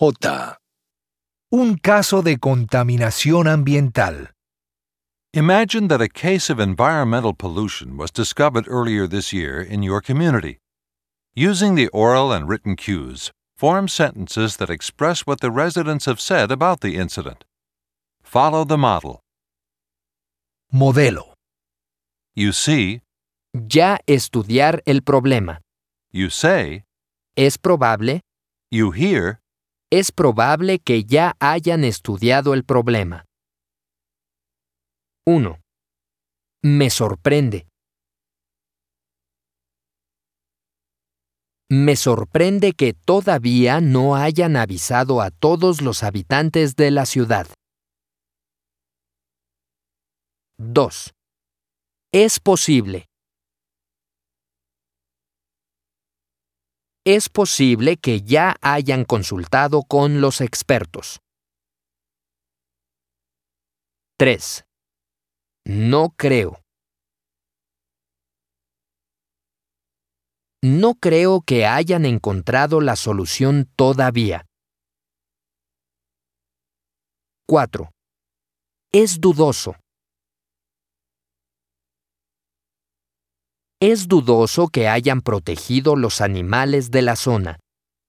J. Un caso de contaminación ambiental. Imagine that a case of environmental pollution was discovered earlier this year in your community. Using the oral and written cues, form sentences that express what the residents have said about the incident. Follow the model. Modelo. You see, Ya estudiar el problema. you say, Es probable, you hear, es probable que ya hayan estudiado el problema. 1. Me sorprende. Me sorprende que todavía no hayan avisado a todos los habitantes de la ciudad. 2. Es posible. Es posible que ya hayan consultado con los expertos. 3. No creo. No creo que hayan encontrado la solución todavía. 4. Es dudoso. Es dudoso que hayan protegido los animales de la zona.